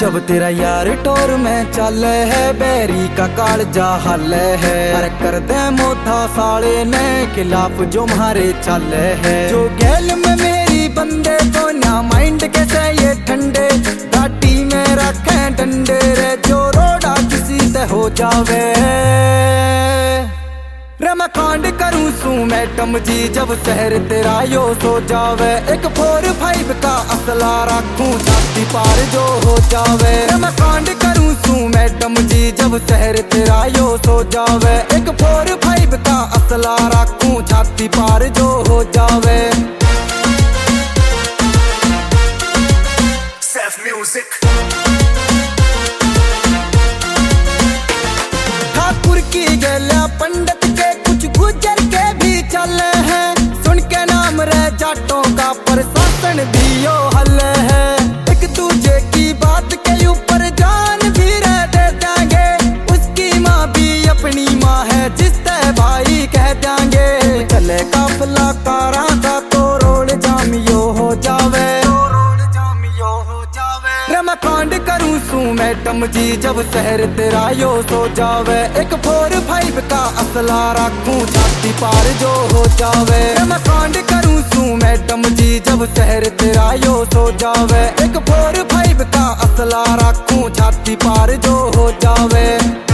जब तेरा यार टोर में चल है, बैरी का कालजा हल है। अरे कर दे मोथा साले ने खिलाफ जो मारे चल है। जो गैल में मेरी बंदे तो ना माइंड कैसे ये ठंडे, घाटी में रखे डंडे रे। जो रोड़ा किसी से हो जावे रे, मैं कांड करूं सू मैडम जी जब शहर तेरा यो सो जावे। एक 4-5 का असला रखूं छाती पार जो हो जावे। रे मैं कांड करूं सू मैडम जी जब शहर तेरा यो सो जावे। एक 4-5 का असला रखूं छाती पार जो हो जावे। ठाकुर की गैला पंडित के कुछ गुजर के भी चले हैं। सुन के नाम रे जाटों का प्रशासन भी यो हल है। एक दूजे की बात के ऊपर जान भी रह दे देंगे। उसकी माँ भी अपनी माँ है जिससे भाई कह देंगे। चले काफला कारा का तो रोड जाम यो हो जावे। मैं कांड करूं सू मैडम जी जब शहर तेरा यो सो जावे। एक 4-5 का असला रखूं छाती पार जो हो जावे। मैं कांड करूं सू मैडम जी जब शहर तेरा यो सो जावे। एक 4-5 का असला रखूं छाती पार जो हो जावे।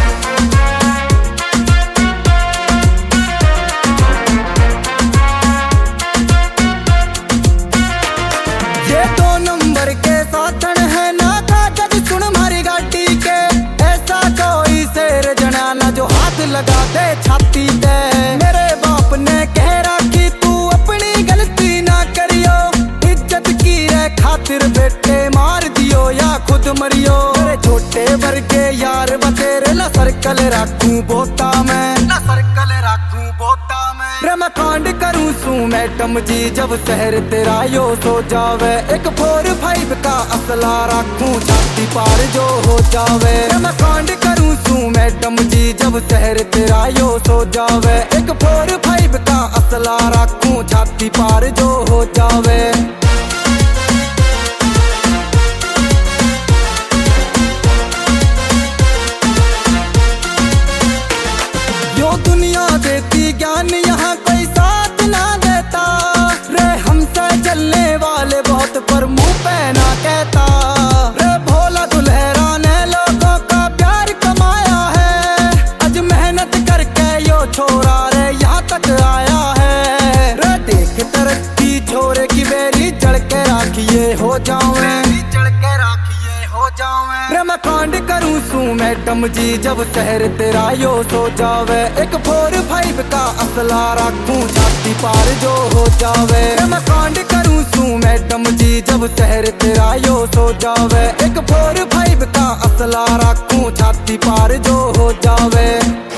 ये 2 नंबर के साधन है ना कागज सुन मारी गाड़ी के। ऐसा कोई शेर जना ना जो हाथ लगा दे छाती पे। मेरे बाप ने कह रखी तू अपनी गलती ना करियो। इज्जत की रे खातिर बेटे मार दियो या खुद मरियो। मेरे छोटे वर्गे यार बतेरे ना सर्कल रखूं बोता में, ना सर्कल रखूं बोता में। रे मैं कांड करूं सू मैडम जी जब शहर तेरा यो सो जावे। एक 4-5 का असला रखूं छाती पार जो हो जावे। रे मैं कांड करूं सू मैडम जी जब शहर तेरा यो सो जावे। एक 4-5 का असला रखूं छाती पार जो हो जावे। यो दुनिया देती ज्ञान यहाँ कोई साथ ना देता रे। हमसे चलने वाले बहुत पर मुंह पे ना कहता रे। भोला दुल्हरा ने लोगों का प्यार कमाया है। आज मेहनत करके यो छोरा रे यहाँ तक आया है रे। देख तरक्की छोरे की बेरी चढ़ के राखिए हो जावे। रे मैं कांड करूं सू मैडम जी जब शहर तेरा यो सो जावे। एक 4-5 का असला रखूं छाती पार जो हो जावे। रे मैं कांड करूं सू मैडम जी जब शहर तेरा यो सो जावे। एक 4-5 का असला रखूं छाती पार जो हो जावे।